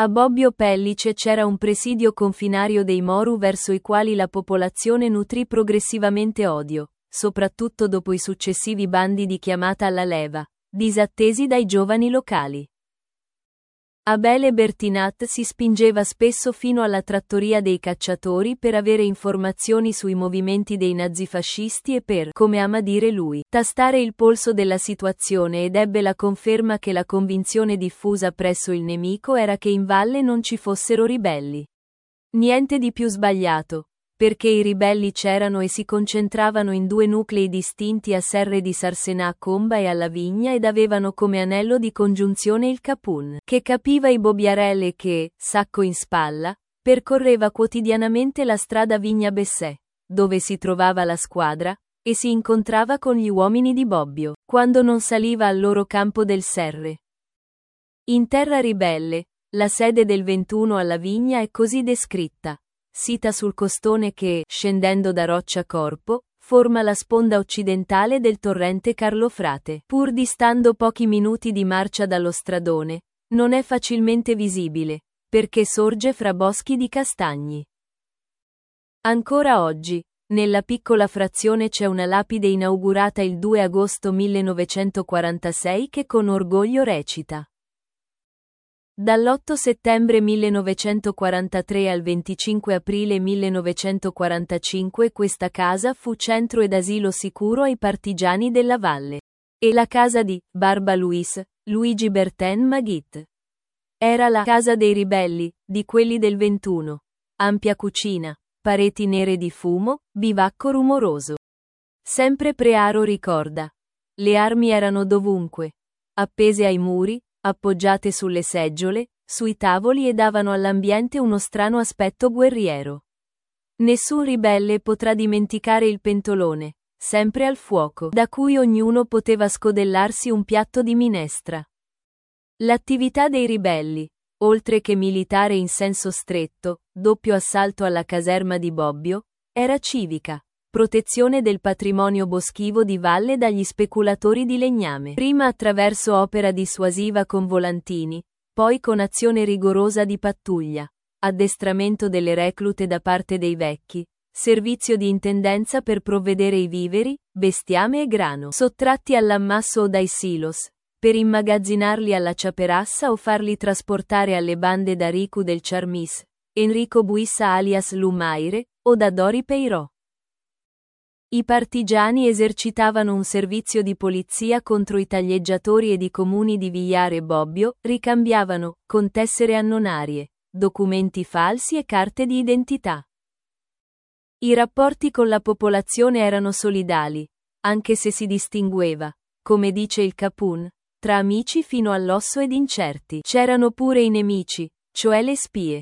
A Bobbio Pellice c'era un presidio confinario dei Moru verso i quali la popolazione nutrì progressivamente odio, soprattutto dopo i successivi bandi di chiamata alla leva, disattesi dai giovani locali. Abele Bertinat si spingeva spesso fino alla trattoria dei cacciatori per avere informazioni sui movimenti dei nazifascisti e per, come ama dire lui, tastare il polso della situazione, ed ebbe la conferma che la convinzione diffusa presso il nemico era che in valle non ci fossero ribelli. Niente di più sbagliato, perché i ribelli c'erano e si concentravano in due nuclei distinti a Serre di Sarsenà Comba e alla Vigna, ed avevano come anello di congiunzione il Capun, che capiva i Bobbiarel e che, sacco in spalla, percorreva quotidianamente la strada Vigna-Bessè, dove si trovava la squadra, e si incontrava con gli uomini di Bobbio, quando non saliva al loro campo del Serre. In terra ribelle, la sede del 21 alla Vigna è così descritta. Sita sul costone che, scendendo da Roccia Corpo, forma la sponda occidentale del torrente Carlofrate. Pur distando pochi minuti di marcia dallo stradone, non è facilmente visibile, perché sorge fra boschi di castagni. Ancora oggi, nella piccola frazione c'è una lapide inaugurata il 2 agosto 1946 che con orgoglio recita: dall'8 settembre 1943 al 25 aprile 1945 questa casa fu centro ed asilo sicuro ai partigiani della valle. E la casa di Barba Luis, Luigi Bertin Maguit. Era la casa dei ribelli, di quelli del 21. Ampia cucina, pareti nere di fumo, bivacco rumoroso. Sempre Prearo ricorda. Le armi erano dovunque, appese ai muri, appoggiate sulle seggiole, sui tavoli, e davano all'ambiente uno strano aspetto guerriero. Nessun ribelle potrà dimenticare il pentolone, sempre al fuoco, da cui ognuno poteva scodellarsi un piatto di minestra. L'attività dei ribelli, oltre che militare in senso stretto, doppio assalto alla caserma di Bobbio, era civica. Protezione del patrimonio boschivo di valle dagli speculatori di legname, prima attraverso opera dissuasiva con volantini, poi con azione rigorosa di pattuglia, addestramento delle reclute da parte dei vecchi, servizio di intendenza per provvedere i viveri, bestiame e grano sottratti all'ammasso o dai silos, per immagazzinarli alla Ciaperassa o farli trasportare alle bande da Ricu del Charmis, Enrico Buissa alias Lumaire, o da Dori Peirò. I partigiani esercitavano un servizio di polizia contro i taglieggiatori ed i comuni di Vigliare e Bobbio, ricambiavano, con tessere annonarie, documenti falsi e carte di identità. I rapporti con la popolazione erano solidali, anche se si distingueva, come dice il Capun, tra amici fino all'osso ed incerti. C'erano pure i nemici, cioè le spie.